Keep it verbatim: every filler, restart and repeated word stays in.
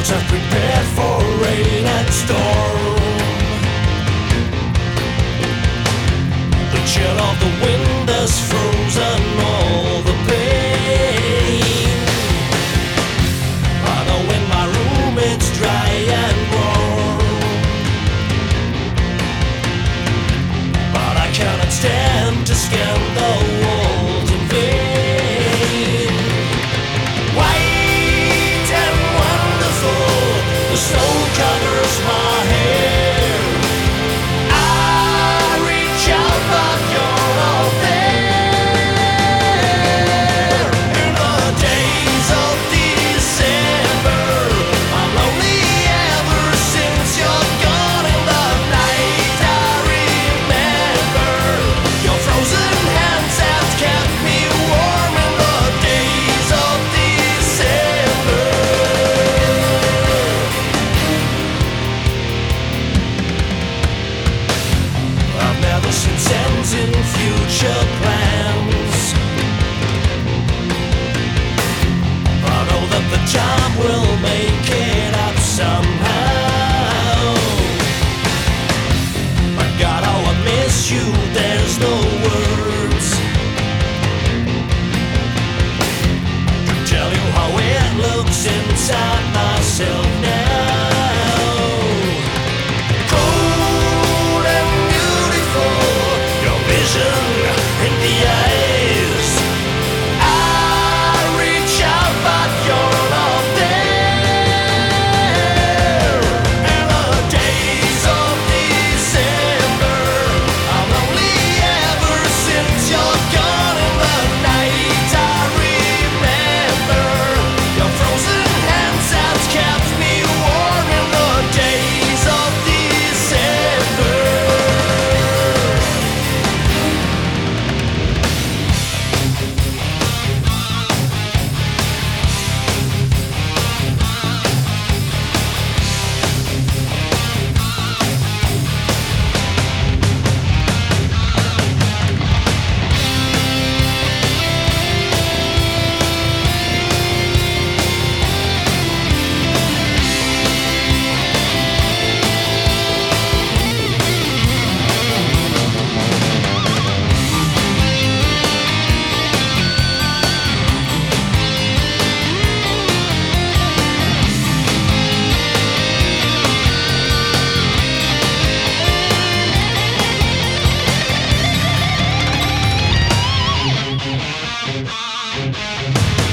are prepared for rain and storm. The chill of the wind has frozen all the pain. I know in my room it's dry and warm, but I cannot stand to scan the walls in vain. White and wonderful, the snow covers my hair. I reach out but you're not there. In the days of December, I'm lonely ever since you're gone. In the night I remember your frozen hands have kept me warm. In the days of December, I've never seen sense in future plans. I know that the time will make it up somehow. But God, how I miss you, there's no words to tell you how it looks inside myself now. Cold and beautiful, your vision in the eyes. I reach out but you're not there. In the days of December, I'm lonely ever since you're gone. In the night I remember your frozen hands have kept me warm. In the days of December. We'll be right back.